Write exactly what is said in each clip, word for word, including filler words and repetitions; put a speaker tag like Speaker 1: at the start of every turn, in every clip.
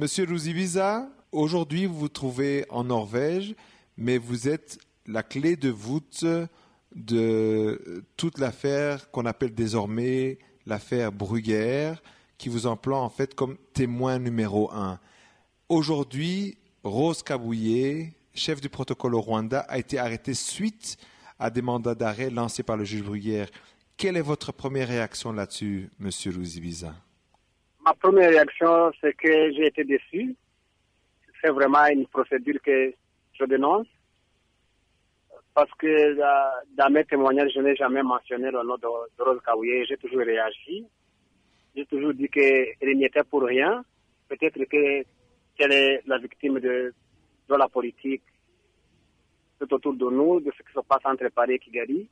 Speaker 1: Monsieur Ruzibiza, aujourd'hui vous vous trouvez en Norvège, mais vous êtes la clé de voûte de toute l'affaire qu'on appelle désormais l'affaire Bruguière, qui vous emploie en fait comme témoin numéro un. Aujourd'hui, Rose Kabuye, chef du protocole au Rwanda, a été arrêtée suite à des mandats d'arrêt lancés par le juge Bruguière. Quelle est votre première réaction là-dessus, monsieur Ruzibiza?
Speaker 2: Ma première réaction, c'est que j'ai été déçu. C'est vraiment une procédure que je dénonce. Parce que dans mes témoignages, je n'ai jamais mentionné le nom de, de Rose Kabuye. J'ai toujours réagi. J'ai toujours dit qu'elle n'y était pour rien. Peut-être que qu'elle est la victime de, de la politique tout autour de nous, de ce qui se passe entre Paris et Kigali.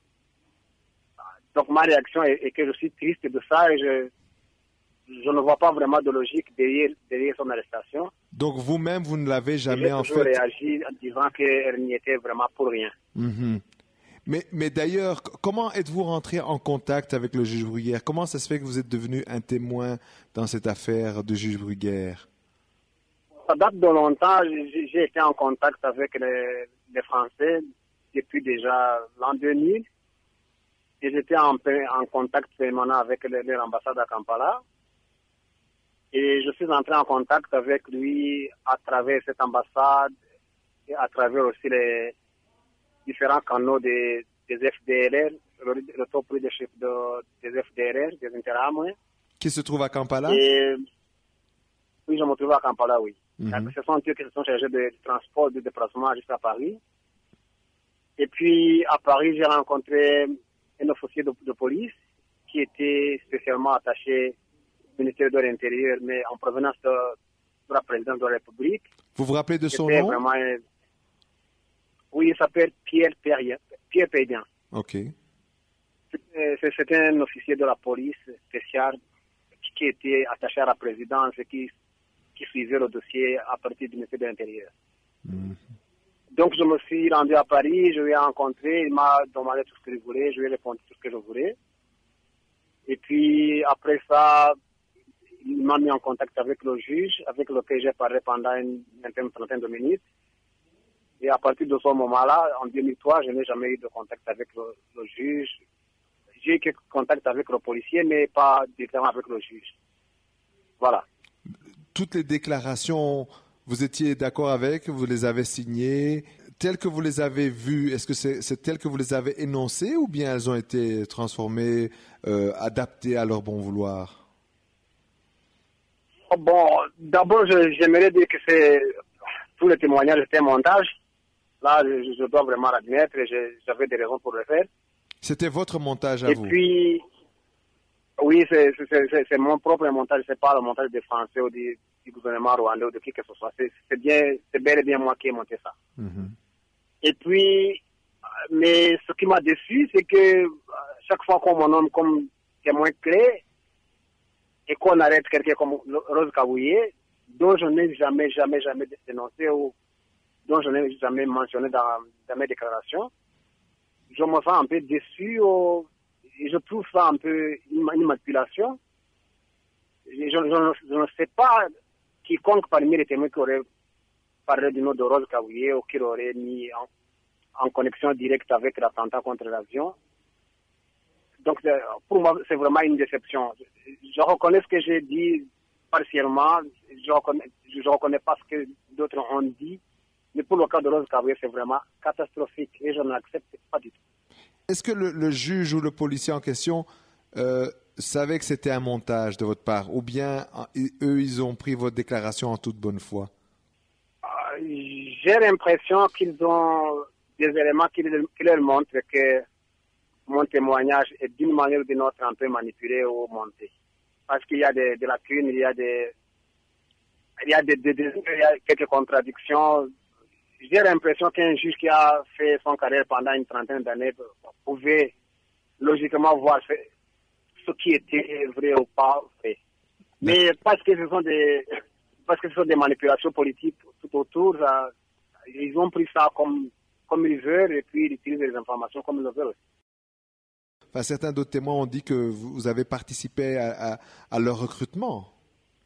Speaker 2: Donc ma réaction est, est que je suis triste de ça et je, je ne vois pas vraiment de logique derrière, derrière son arrestation.
Speaker 1: Donc vous-même, vous ne l'avez jamais en fait...
Speaker 2: J'ai toujours réagi en disant qu'elle n'y était vraiment pour rien.
Speaker 1: Mm-hmm. Mais, mais d'ailleurs, comment êtes-vous rentré en contact avec le juge Bruguière? Comment ça se fait que vous êtes devenu un témoin dans cette affaire de juge Bruguière?
Speaker 2: Ça date de longtemps. J'ai été en contact avec les, les Français depuis déjà l'an deux mille. Et j'étais en, en contact permanent avec l'ambassade à Kampala. Et je suis entré en contact avec lui à travers cette ambassade et à travers aussi les différents canaux des, des F D L R, le, le top leadership de, des F D L R, des Interahamwe.
Speaker 1: Qui se trouve à Kampala?
Speaker 2: Et, oui, je me trouve à Kampala, oui.
Speaker 1: Mm-hmm.
Speaker 2: Ce sont eux qui sont chargés de transport, de déplacement jusqu'à Paris. Et puis, à Paris, j'ai rencontré un officier de, de police qui était spécialement attaché au ministère de l'Intérieur, mais en provenance de, de la présidence de la République.
Speaker 1: Vous vous rappelez de son
Speaker 2: C'était
Speaker 1: nom?
Speaker 2: Vraiment, oui, il s'appelle Pierre Pédian. Pierre Pédian.
Speaker 1: Ok.
Speaker 2: C'était un officier de la police spéciale qui était attaché à la présidence et qui, qui suivait le dossier à partir du ministère de l'Intérieur. Mm-hmm. Donc, je me suis rendu à Paris, je l'ai rencontré, il m'a demandé tout ce que je voulais, je lui ai répondu tout ce que je voulais. Et puis, après ça, il m'a mis en contact avec le juge, avec lequel j'ai parlé pendant une vingtaine, trentaine de minutes. Et à partir de ce moment-là, en deux mille trois, je n'ai jamais eu de contact avec le, le juge. J'ai eu quelques contacts avec le policier, mais pas directement avec le juge. Voilà.
Speaker 1: Toutes les déclarations, vous étiez d'accord avec, vous les avez signées, telles que vous les avez vues, est-ce que c'est, c'est telles que vous les avez énoncées ou bien elles ont été transformées, euh, adaptées à leur bon vouloir?
Speaker 2: Bon, d'abord, je, j'aimerais dire que c'est tous les témoignages étaient un montage. Là, je, je dois vraiment l'admettre et je, j'avais des raisons pour le faire.
Speaker 1: C'était votre montage à
Speaker 2: et
Speaker 1: vous?
Speaker 2: Et puis, oui, c'est, c'est, c'est, c'est mon propre montage, c'est pas le montage des Français ou du, du gouvernement rwandais ou de qui que ce soit. C'est, c'est, bien, c'est bel et bien moi qui ai monté ça. Mm-hmm. Et puis, mais ce qui m'a déçu, c'est que chaque fois qu'on me nomme comme témoin clé et qu'on arrête quelqu'un comme Rose Kabuye, dont je n'ai jamais, jamais, jamais dénoncé ou dont je n'ai jamais mentionné dans, dans mes déclarations, je me sens un peu déçu ou, et je trouve ça un peu une, une manipulation. Je, je, je, je ne sais pas quiconque parmi les témoins qui aurait parlé du nom de Rose Kabuye ou qui l'aurait mis en, en connexion directe avec l'attentat contre l'avion. Donc, pour moi, c'est vraiment une déception. Je, je reconnais ce que j'ai dit partiellement, je reconnais, je reconnais pas ce que d'autres ont dit, mais pour le cas de Rose Kabuye, c'est vraiment catastrophique et je n'accepte pas du tout.
Speaker 1: Est-ce que le, le juge ou le policier en question euh, savait que c'était un montage de votre part ou bien eux, ils ont pris votre déclaration en toute bonne foi?
Speaker 2: euh, J'ai l'impression qu'ils ont des éléments qui, qui leur montrent que mon témoignage est d'une manière ou d'une autre un peu manipulé ou monté. Parce qu'il y a des, des lacunes, il y a des, il y a des, des, des il y a quelques contradictions. J'ai l'impression qu'un juge qui a fait son carrière pendant une trentaine d'années pouvait logiquement voir ce, ce qui était vrai ou pas vrai. Mais parce que ce sont des, parce que ce sont des manipulations politiques tout autour, ça, ils ont pris ça comme, comme ils veulent et puis ils utilisent les informations comme ils le veulent aussi.
Speaker 1: Enfin, certains d'autres témoins ont dit que vous avez participé à, à, à leur recrutement.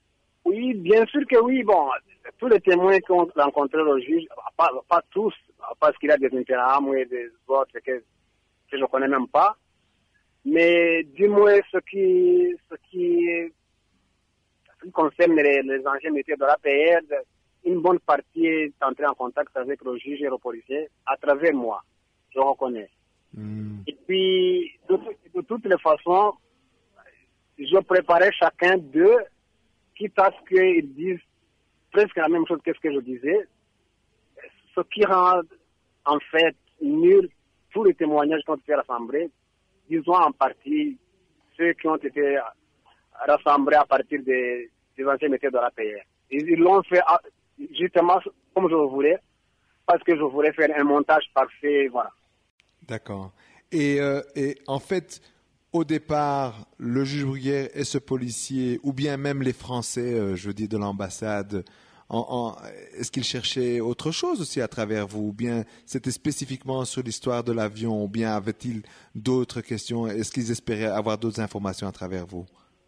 Speaker 2: Oui, bien sûr que oui. Bon, tous les témoins qu'on rencontré le juge, pas, pas tous, parce qu'il y a des intérêts et des autres que, que je ne connais même pas. Mais du moins, ce qui, ce qui, ce qui concerne les, les anciens métiers de l'A P R, une bonne partie est entrée en contact avec le juge et le policier à travers moi. Je reconnais. Mm. Et puis, de, de toutes les façons, je préparais chacun d'eux, quitte à ce qu'ils disent presque la même chose que ce que je disais, ce qui rend en fait nul tous les témoignages qui ont été rassemblés, disons en partie ceux qui ont été rassemblés à partir des, des anciens métiers de l'A P R. Ils l'ont fait justement comme je le voulais, parce que je voulais faire un montage parfait, voilà.
Speaker 1: D'accord. Et, euh, et en fait, au départ, le juge Bruguière et ce policier, ou bien même les Français, euh, je veux dire, de l'ambassade, en, en, est-ce qu'ils cherchaient autre chose aussi à travers vous? Ou bien c'était spécifiquement sur l'histoire de l'avion? Ou bien avaient-ils d'autres questions? Est-ce qu'ils espéraient avoir d'autres informations à travers vous?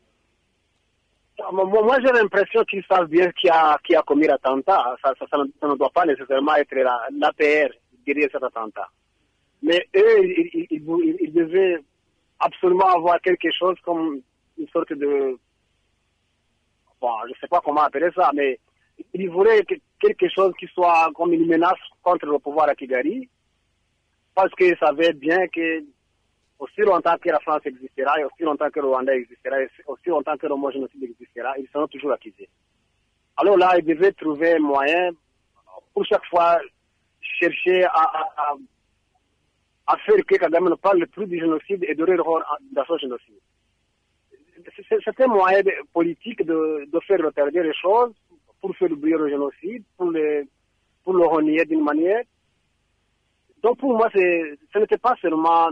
Speaker 2: Moi, j'ai l'impression qu'ils savent bien qui a, qui a commis l'attentat. Ça, ça, ça, ne, ça ne doit pas nécessairement être l'A P R derrière cet attentat. Mais eux, ils, ils, ils, ils devaient absolument avoir quelque chose comme une sorte de... Bon, je ne sais pas comment appeler ça, mais ils voulaient quelque chose qui soit comme une menace contre le pouvoir à Kigali, parce qu'ils savaient bien que aussi longtemps que la France existera, et aussi longtemps que le Rwanda existera, et aussi longtemps que le mot génocide existera, ils seront toujours accusés. Alors là, ils devaient trouver un moyen pour chaque fois chercher à, à, à, à faire que Kagame ne parle plus du génocide et de l'erreur dans son génocide. C'est un moyen politique de, de faire retarder les choses, pour faire oublier le génocide, pour le, pour le renier d'une manière. Donc pour moi, ce n'était pas seulement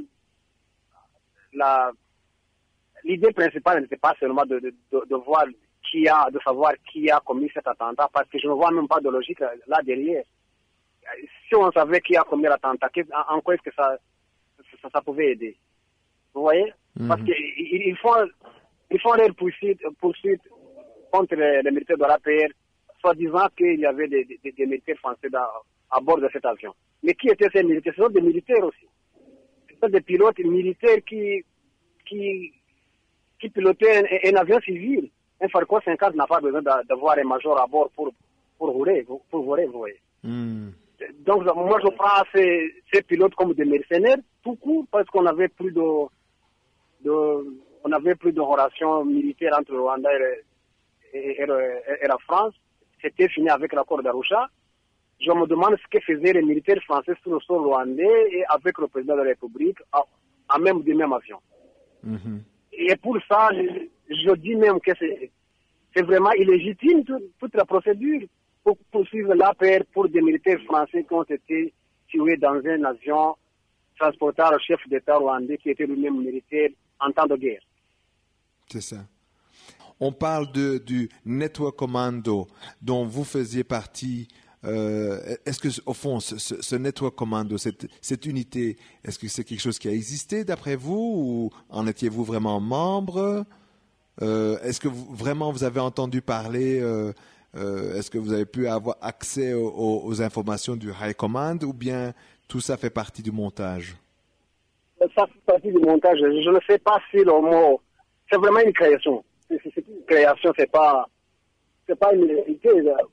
Speaker 2: la... L'idée principale n'était pas seulement de, de, de, de voir qui a, de savoir qui a commis cet attentat, parce que je ne vois même pas de logique là derrière. Si on savait qui a commis l'attentat, en quoi est-ce que ça, ça, ça pouvait aider? Vous voyez? Mm-hmm. Parce qu'ils font, ils font leur poursuite, poursuite contre les, les militaires de l'A P R, soit disant qu'il y avait des, des, des militaires français dans, à bord de cet avion. Mais qui étaient ces militaires? Ce sont des militaires aussi. Ce sont des pilotes militaires qui, qui, qui pilotaient un, un avion civil. Un Falcon cinquante n'a pas besoin d'avoir un major à bord pour, pour rouler, pour voler, vous voyez. Mm. Donc, moi, je prends ces, ces pilotes comme des mercenaires, tout court, parce qu'on avait plus de, de, on avait plus de relations militaires entre le Rwanda et, et, et, et la France. C'était fini avec l'accord d'Arusha. Je me demande ce que faisaient les militaires français sur le sol rwandais et avec le président de la République en même du même avion. Mm-hmm. Et pour ça, je, je dis même que c'est vraiment illégitime tout, toute la procédure pour poursuivre l'A P R pour des militaires français qui ont été tués dans un avion transportant le chef d'État rwandais qui était lui-même militaire en temps de guerre.
Speaker 1: C'est ça. On parle de, du Network Commando dont vous faisiez partie. Euh, est-ce que, au fond, ce, ce Network Commando, cette, cette unité, est-ce que c'est quelque chose qui a existé d'après vous ou en étiez-vous vraiment membre? euh, Est-ce que vous, vraiment vous avez entendu parler euh, euh, Est-ce que vous avez pu avoir accès aux, aux informations du High Command ou bien tout ça fait partie du montage?
Speaker 2: Ça fait partie du montage. Je ne sais pas si le mot... C'est vraiment une création. C'est une création, c'est pas, c'est pas une réalité.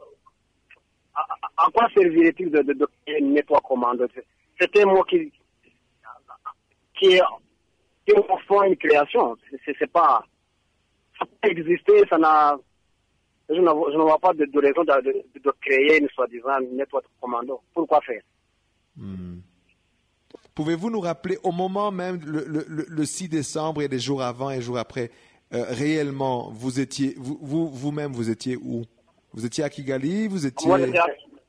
Speaker 2: À, à quoi servirait-il de, de, de créer une network commando? C'est un mot qui, qui est, qui est au fond une création. C'est, c'est pas, ça peut exister, ça n'a, je ne, je ne vois pas de, de raison de, de, de créer une soi-disant network commando. Pourquoi faire?
Speaker 1: Hmm. Pouvez-vous nous rappeler au moment même, le, le, le six décembre et les jours avant et les jours après, euh, réellement, vous étiez, vous, vous, vous-même, vous étiez où? Vous étiez à Kigali? Vous étiez...
Speaker 2: Moi, j'étais à,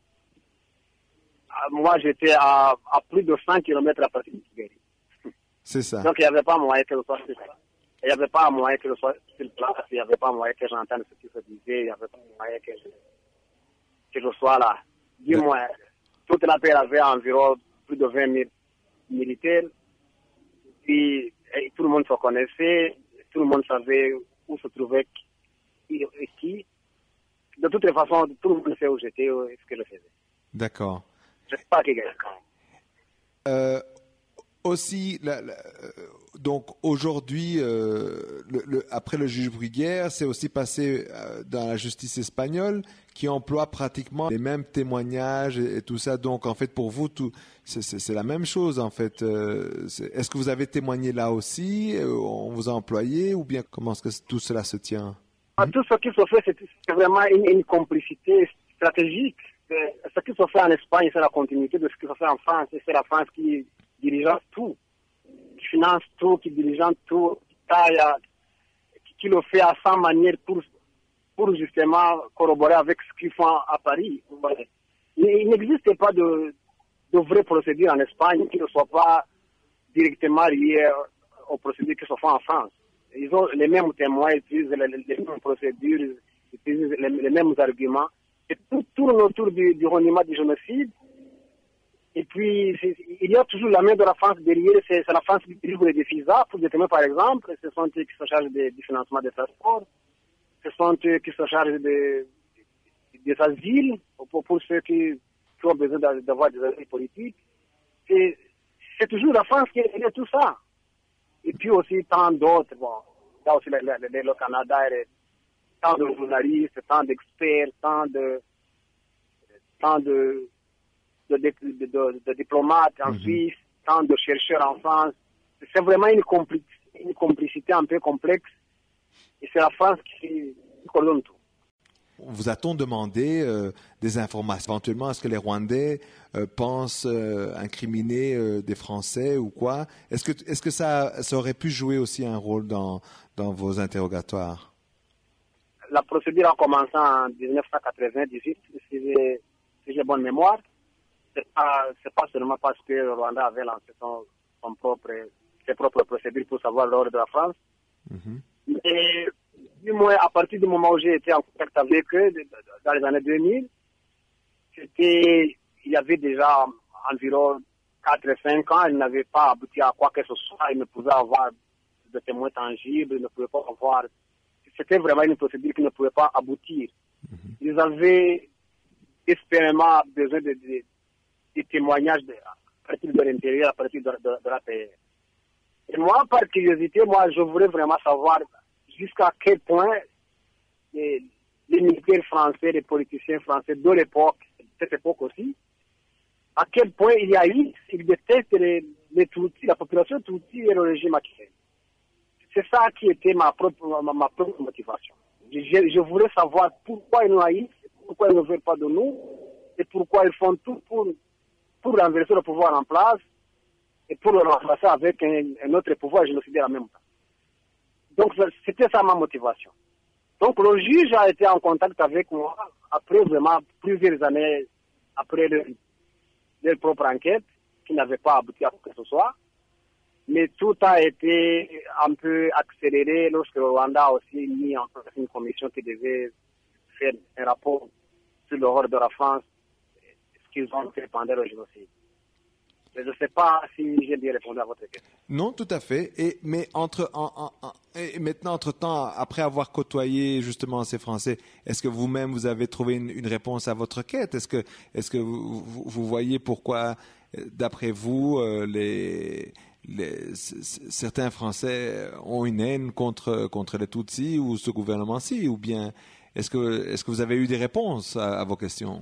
Speaker 2: moi, j'étais à, à plus de cent kilomètres à partir de Kigali.
Speaker 1: C'est ça.
Speaker 2: Donc, il n'y avait pas moyen que je sois sur place. Il n'y avait pas moyen que je sois sur place. Il n'y avait pas moyen que j'entende ce qui se disait. Il n'y avait pas moyen que je, que je sois là. Dis-moi, ouais. Toute la paix avait environ plus de vingt mille militaires. Puis, et tout le monde se connaissait. Tout le monde savait où se trouvait qui et qui. de toute façon, tout le monde sait où j'étais et ce que je faisais.
Speaker 1: D'accord.
Speaker 2: Je ne sais pas qui gagne.
Speaker 1: Euh, aussi, la, la, donc aujourd'hui, euh, le, le, après le juge Bruguière, c'est aussi passé euh, dans la justice espagnole qui emploie pratiquement les mêmes témoignages et, et tout ça. Donc en fait, pour vous, tout, c'est, c'est, c'est la même chose en fait. Euh, est-ce que vous avez témoigné là aussi? On vous a employé ou bien comment est-ce que tout cela se tient?
Speaker 2: Ah, tout ce qui se fait, c'est, c'est vraiment une, une complicité stratégique. C'est, ce qui se fait en Espagne, c'est la continuité de ce qui se fait en France. Et c'est la France qui dirige tout, qui finance tout, qui dirige tout, qui taille, qui, qui le fait à sa manière pour, pour justement corroborer avec ce qu'ils font à Paris. Il, il n'existe pas de, de vraies procédures en Espagne qui ne soient pas directement liées aux procédures qui se font en France. Ils ont les mêmes témoins, ils utilisent les, les mêmes procédures, ils utilisent les, les mêmes arguments. Et tout tourne autour du, du reniement du génocide. Et puis, il y a toujours la main de la France derrière, c'est, c'est la France qui livre les visas pour des témoins, par exemple. Ce sont eux qui se chargent de, du financement des transports. Ce sont eux qui se chargent de, des asiles pour, pour ceux qui, qui ont besoin d'avoir des asiles politiques. C'est, c'est toujours la France qui est tout ça. Et puis aussi tant d'autres, bon, là aussi le, le, le Canada, et tant de journalistes, tant d'experts, tant de, tant de, de, de, de, de, de diplomates en mm-hmm. Suisse, tant de chercheurs en France. C'est vraiment une complicité, une complicité un peu complexe. Et c'est la France qui coordonne tout.
Speaker 1: Vous a-t-on demandé euh, des informations éventuellement? Est-ce que les Rwandais euh, pensent euh, incriminer euh, des Français ou quoi? Est-ce que, est-ce que ça, ça aurait pu jouer aussi un rôle dans, dans vos interrogatoires?
Speaker 2: La procédure a commencé en dix-neuf cent quatre-vingt-dix-huit, si j'ai, si j'ai bonne mémoire. C'est pas, c'est pas seulement parce que le Rwanda avait lancé son, son propre, ses propres procédures pour savoir l'ordre de la France. Mm-hmm. Mais du moins, à partir du moment où j'ai été en contact avec eux, dans les années deux mille, c'était, il y avait déjà environ quatre à cinq ans, ils n'avaient pas abouti à quoi que ce soit, ils ne pouvaient avoir de témoins tangibles, ils ne pouvaient pas avoir, c'était vraiment une procédure qui ne pouvait pas aboutir. Mm-hmm. Ils avaient espérément besoin de, de, de témoignages de, à partir de l'intérieur, à partir de, de, de la P R. Et moi, par curiosité, moi, je voulais vraiment savoir jusqu'à quel point les, les militaires français, les politiciens français de l'époque, cette époque aussi, à quel point il y a eu, ils détestent les, les Tutsis, la population Tutsi et le régime actuel. C'est ça qui était ma propre, ma, ma propre motivation. Je, je voulais savoir pourquoi ils nous haïssent, pourquoi ils ne veulent pas de nous, et pourquoi ils font tout pour, pour renverser le pouvoir en place, et pour le remplacer avec un, un autre pouvoir génocidaire en même temps. Donc, c'était ça ma motivation. Donc, le juge a été en contact avec moi après vraiment plusieurs années après leur, leur propre enquête, qui n'avait pas abouti à quoi que ce soit. Mais tout a été un peu accéléré lorsque le Rwanda a aussi mis en place une commission qui devait faire un rapport sur l'horreur de la France, ce qu'ils ont fait pendant le génocide. Je ne sais pas si j'ai bien répondu à votre question.
Speaker 1: Non, tout à fait. Et, mais entre, en, en, en, et maintenant, entre-temps, après avoir côtoyé justement ces Français, est-ce que vous-même, vous avez trouvé une, une réponse à votre quête? Est-ce que, est-ce que vous, vous, vous voyez pourquoi, d'après vous, euh, les, les, c- certains Français ont une haine contre, contre les Tutsis ou ce gouvernement-ci? Ou bien, est-ce que, est-ce que vous avez eu des réponses à, à vos questions?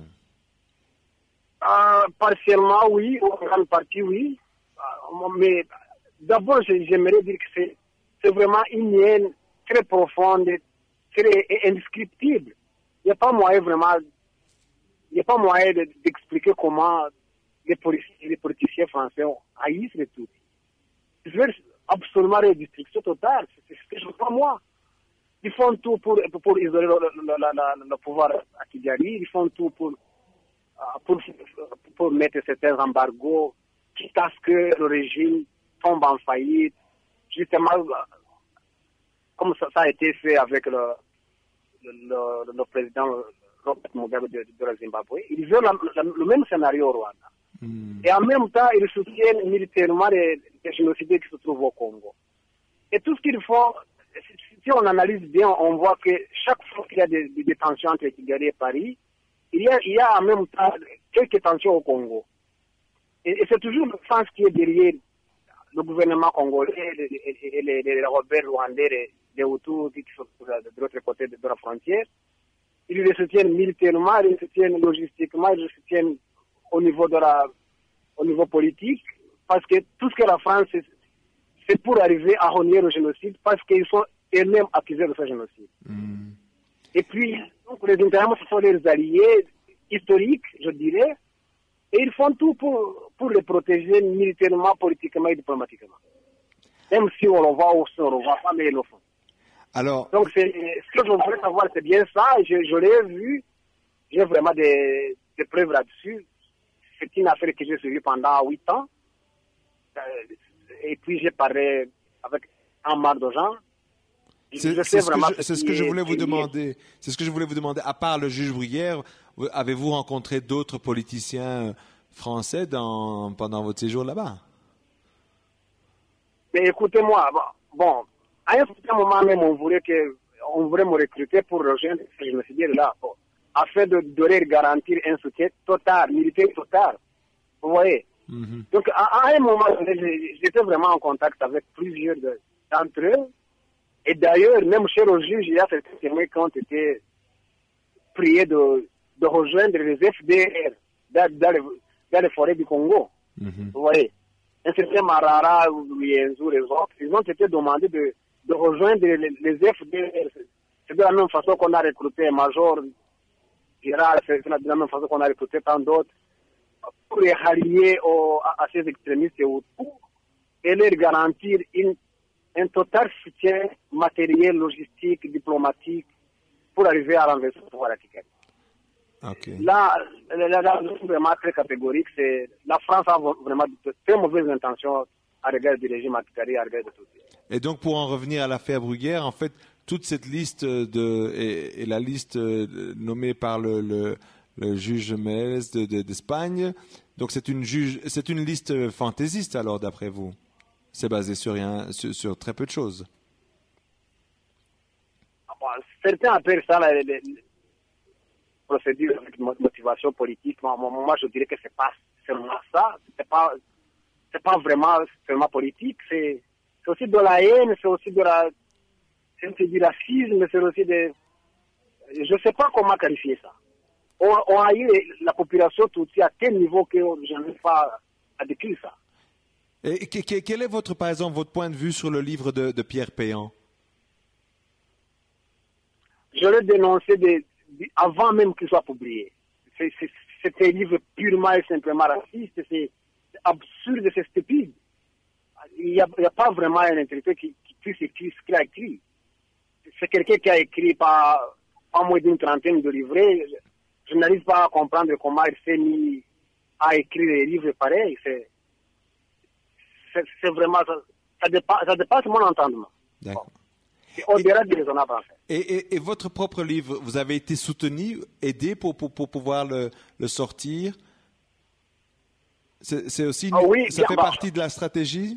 Speaker 2: Euh, partiellement, oui, en grande partie, oui. Euh, mais d'abord, j'aimerais dire que c'est, c'est vraiment une haine très profonde, très indescriptible. Il n'y a pas moyen vraiment, il n'y a pas moyen de, d'expliquer comment les, policiers, les politiciens français haïssent les Tutsis. Ils veulent absolument redistribution totale, c'est ce que je vois moi. Ils font tout pour, pour isoler le, le, le, le pouvoir à Kigali, ils font tout pour Pour, pour mettre certains embargos, quitte à ce que le régime tombe en faillite, justement, comme ça, ça a été fait avec le, le, le président Robert Mugabe de, de la Zimbabwe. Ils veulent la, la, le même scénario au Rwanda. Mm. Et en même temps, ils soutiennent militairement les, les génocidaires qui se trouvent au Congo. Et tout ce qu'ils font, si on analyse bien, on voit que chaque fois qu'il y a des, des, des tensions entre Kigali et Paris, il y a, il y a en même temps quelques tensions au Congo. Et, et c'est toujours la France qui est derrière le gouvernement congolais et, et les, les rebelles rwandais, les, les Hutus qui sont de l'autre côté de, de la frontière. Ils les soutiennent militairement, ils les soutiennent logistiquement, ils les soutiennent au niveau de la, au niveau politique, parce que tout ce que la France, c'est pour arriver à renier le génocide, parce qu'ils sont eux-mêmes accusés de ce génocide. Mmh. Et puis, donc, les Intérieurs, ce sont leurs alliés historiques, je dirais, et ils font tout pour, pour les protéger militairement, politiquement et diplomatiquement. Même si on le voit ou si on ne le voit pas, mais ils le font.
Speaker 1: Alors,
Speaker 2: donc, c'est, ce que je voudrais savoir, c'est bien ça. Je, je l'ai vu. J'ai vraiment des, des preuves là-dessus. C'est une affaire que j'ai suivie pendant huit ans. Et puis, j'ai parlé avec un mar de gens.
Speaker 1: C'est, c'est, ce, que je, c'est ce que je voulais vous demander. C'est ce que je voulais vous demander. À part le juge Bruguière, avez-vous rencontré d'autres politiciens français dans, pendant votre séjour là-bas?
Speaker 2: Mais écoutez-moi, bon, à un certain moment même, on voulait, que, on voulait me recruter pour rejoindre ce génocidaire-là, bon, afin de, de leur garantir un soutien total, militaire total. Vous voyez? Mm-hmm. Donc, à, à un moment donné, j'étais vraiment en contact avec plusieurs de, d'entre eux. Et d'ailleurs, même chez le juge, il y a certains témoins qui ont été priés de, de rejoindre les F D R dans, dans, les, dans les forêts du Congo. Mm-hmm. Vous voyez? Un certain Marara, Lienzo, les autres, ils ont été demandés de, de rejoindre les, les F D R. C'est de la même façon qu'on a recruté Major Girard, c'est de la même façon qu'on a recruté tant d'autres, pour les rallier au, à, à ces extrémistes et autour, et leur garantir une un total soutien matériel, logistique, diplomatique pour arriver à renverser le pouvoir à Kigali. Okay. Là, la raison vraiment très catégorique, c'est la France a vraiment de très mauvaises intentions à l'égard du régime à Kigali, à l'égard de tout.
Speaker 1: Et donc, pour en revenir à l'affaire Bruguière, en fait, toute cette liste de, et, et la liste nommée par le, le, le juge Mérez de, de, d'Espagne, donc c'est une, juge, c'est une liste fantaisiste alors, d'après vous? C'est basé sur rien, sur, sur très peu de choses.
Speaker 2: Bon, certains appellent ça la, la, la procédure avec motivation politique. Moi, moi, je dirais que c'est pas seulement ça. C'est pas, c'est pas vraiment seulement politique. C'est, c'est aussi de la haine, c'est aussi de la, c'est du racisme, c'est aussi de, je sais pas comment qualifier ça. On, on a eu la population tout à tel niveau que je n'arrive pas à décrire ça.
Speaker 1: Et quel est votre, par exemple, votre point de vue sur le livre de, de Pierre Péan?
Speaker 2: Je l'ai dénoncé de, de, avant même qu'il soit publié. C'est, c'est, c'est un livre purement et simplement raciste, c'est absurde, c'est stupide. Il n'y a, a pas vraiment un intellectuel qui, qui puisse écrire ce qu'il a écrit. C'est quelqu'un qui a écrit pas, pas moins d'une trentaine de livrets. Je, je n'arrive pas à comprendre comment il s'est mis à écrire des livres pareils. C'est, C'est, c'est vraiment, ça, ça, dépasse, ça dépasse mon entendement.
Speaker 1: D'accord.
Speaker 2: C'est au-delà du raisonnable en fait.
Speaker 1: Et, et, et votre propre livre, vous avez été soutenu, aidé pour, pour, pour pouvoir le, le sortir? C'est, c'est aussi,
Speaker 2: ah oui,
Speaker 1: ça
Speaker 2: bien,
Speaker 1: fait
Speaker 2: bah,
Speaker 1: partie de la stratégie?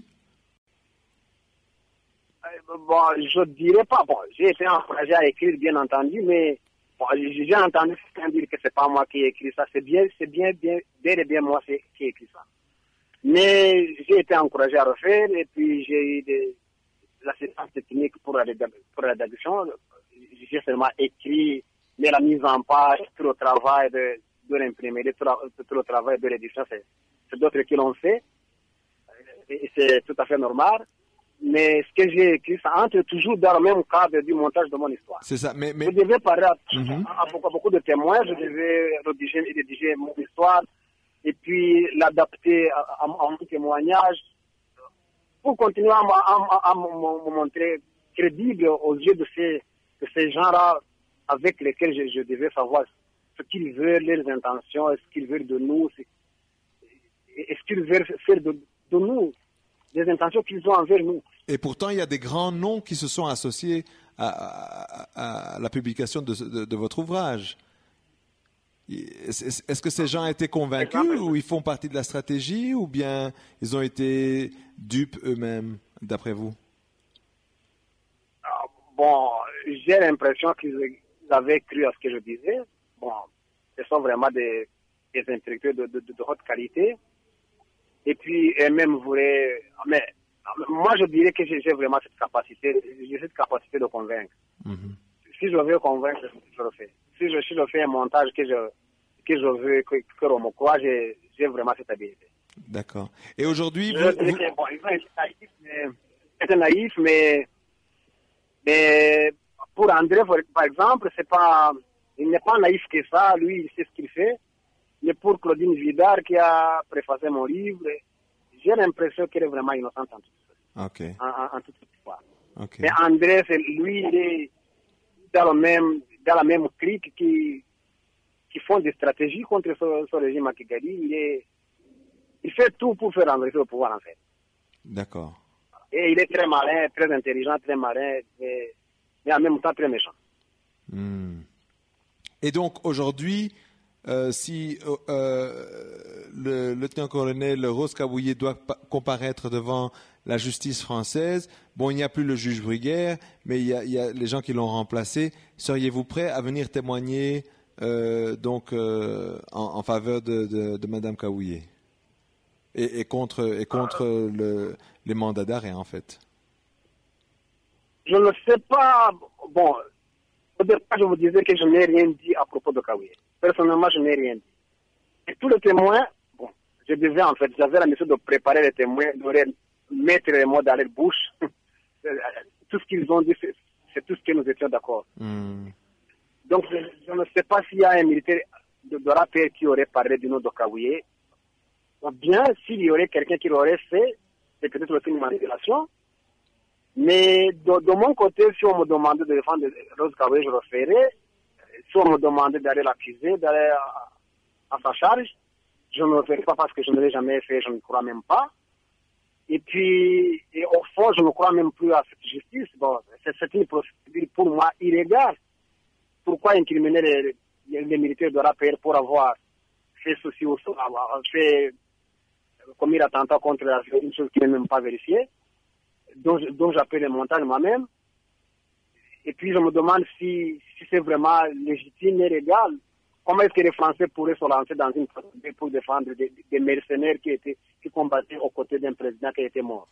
Speaker 2: Euh, bon, je dirais pas. Bon, j'ai été encouragé à écrire, bien entendu, mais bon, j'ai entendu quelqu'un dire que c'est pas moi qui ai écrit ça. C'est bien, c'est bien, bien, bien et bien moi qui ai écrit ça. Mais j'ai été encouragé à refaire et puis j'ai eu de l'assistance technique pour la, pour la rédaction. J'ai seulement écrit, mais la mise en page, tout le travail de, de l'imprimer, tout, tout le travail de l'édition, c'est, c'est d'autres qui l'ont fait. Et c'est tout à fait normal. Mais ce que j'ai écrit, ça entre toujours dans le même cadre du montage de mon histoire.
Speaker 1: C'est ça, mais... mais...
Speaker 2: Je devais parler à,
Speaker 1: mm-hmm.
Speaker 2: à, beaucoup, à beaucoup de témoins, je devais rédiger, rédiger mon histoire, et puis l'adapter à, à, à mon témoignage pour continuer à, à, à me montrer crédible aux yeux de ces, de ces gens-là avec lesquels je, je devais savoir ce qu'ils veulent, leurs intentions, ce qu'ils veulent de nous, est-ce qu'ils veulent faire de, de nous, des intentions qu'ils ont envers nous.
Speaker 1: Et pourtant, il y a des grands noms qui se sont associés à, à, à la publication de, de, de votre ouvrage. Est-ce que ces gens étaient convaincus ou ils font partie de la stratégie ou bien ils ont été dupes eux-mêmes, d'après vous?
Speaker 2: bon, j'ai l'impression qu'ils avaient cru à ce que je disais. Bon, ce sont vraiment des, des intellectuels de, de, de, de haute qualité. Et puis, eux-mêmes voulaient... Mais moi, je dirais que j'ai vraiment cette capacité, j'ai cette capacité de convaincre. Mm-hmm. Si je veux convaincre, je le fais. Si je, si je fais un montage que je, que je veux, que, que l'on me croit, j'ai vraiment cette habilité.
Speaker 1: D'accord. Et aujourd'hui, vous...
Speaker 2: vous... Que, bon, ils sont naïfs, mais, c'est naïf, mais, mais pour André, par exemple, c'est pas, il n'est pas naïf que ça. Lui, il sait ce qu'il fait. Mais pour Claudine Vidard, qui a préfacé mon livre, j'ai l'impression qu'elle est vraiment innocente en tout
Speaker 1: okay.
Speaker 2: en, en, en toute histoire.
Speaker 1: Okay.
Speaker 2: Mais André, lui, il est dans, le même, dans la même clique qui, qui font des stratégies contre ce, ce régime à Kigali. Il, est, il fait tout pour faire renverser le pouvoir, en fait.
Speaker 1: D'accord.
Speaker 2: Et il est très malin, très intelligent, très malin, mais, mais en même temps très méchant.
Speaker 1: Hmm. Et donc, aujourd'hui, euh, si euh, le lieutenant-colonel Rose Kabuye doit comparaître devant la justice française, bon, il n'y a plus le juge Bruguière, mais il y a, il y a les gens qui l'ont remplacé. Seriez-vous prêt à venir témoigner euh, donc euh, en, en faveur de, de, de Madame Kabuye et, et contre, et contre le, les mandats d'arrêt, en fait?
Speaker 2: Je ne sais pas. Bon, au départ, je vous disais que je n'ai rien dit à propos de Kabuye. Personnellement, je n'ai rien dit. Et tous les témoins, bon, je devais en fait, j'avais la mission de préparer les témoins, de mettre les mots dans leur bouche. Tout ce qu'ils ont dit, c'est tout ce que nous étions d'accord. Mm. Donc, je, je ne sais pas s'il y a un militaire de, de rappel qui aurait parlé du nom de Kabuye. Ou bien, s'il y aurait quelqu'un qui l'aurait fait, c'est peut-être aussi une manipulation. Mais de, de mon côté, si on me demandait de défendre Rose Kabuye, je le ferais. Si on me demandait d'aller l'accuser, d'aller à, à sa charge, je ne le ferai pas parce que je ne l'ai jamais fait, je ne crois même pas. Et puis, et au fond, je ne crois même plus à cette justice. Bon, c'est une procédure pour moi illégale. Pourquoi incriminer les, les, les militaires de l'A P R pour avoir fait ceci ou ça, avoir fait commis l'attentat contre la une chose qui n'est même pas vérifiée, dont, dont j'appelle le montage moi-même. Et puis je me demande si, si c'est vraiment légitime et légal. Comment est-ce que les Français pourraient se lancer dans une procédure pour défendre des, des mercenaires qui étaient qui combattaient aux côtés d'un président qui était mort?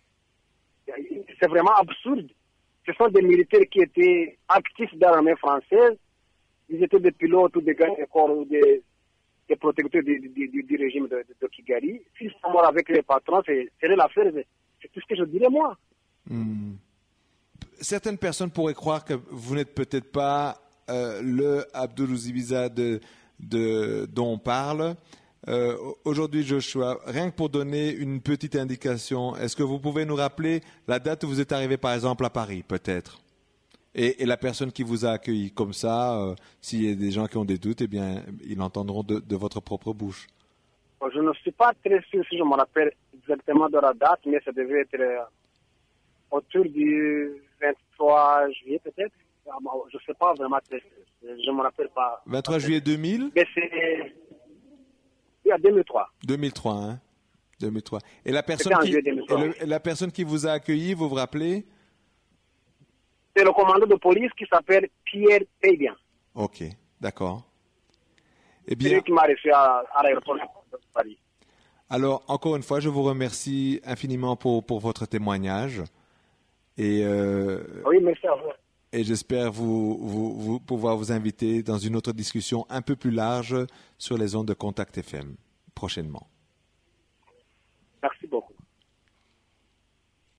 Speaker 2: C'est vraiment absurde. Ce sont des militaires qui étaient actifs dans l'armée française. Ils étaient des pilotes ou des gardes de corps ou des, des protecteurs du, du, du, du régime de, de, de Kigali. S'ils sont morts avec les patrons, c'est l'affaire. C'est tout ce que je dirais moi.
Speaker 1: Hmm. Certaines personnes pourraient croire que vous n'êtes peut-être pas euh, le Abdul Zibiza de, de, dont on parle. Euh, Aujourd'hui, Joshua, rien que pour donner une petite indication, est-ce que vous pouvez nous rappeler la date où vous êtes arrivé, par exemple, à Paris, peut-être, et, et la personne qui vous a accueilli comme ça, euh, s'il y a des gens qui ont des doutes, eh bien, ils l'entendront de, de votre propre bouche.
Speaker 2: Je ne suis pas très sûr si je me rappelle exactement de la date, mais ça devait être euh, autour du vingt-trois juillet, peut-être. Je ne sais pas vraiment, je ne me rappelle pas.
Speaker 1: vingt-trois juillet deux mille?
Speaker 2: Mais c'est... Il y a deux mille trois.
Speaker 1: deux mille trois, hein. deux mille trois. Et la personne qui, et le, et la personne qui vous a accueilli, vous vous rappelez?
Speaker 2: C'est le commandant de police qui s'appelle Pierre Paybian.
Speaker 1: Ok, d'accord. Eh
Speaker 2: bien, c'est lui qui m'a reçu à, à l'aéroport de Paris.
Speaker 1: Alors, encore une fois, je vous remercie infiniment pour, pour votre témoignage. Et, euh,
Speaker 2: oui, merci à vous.
Speaker 1: Et j'espère vous, vous, vous pouvoir vous inviter dans une autre discussion un peu plus large sur les ondes de Contact F M prochainement.
Speaker 2: Merci beaucoup.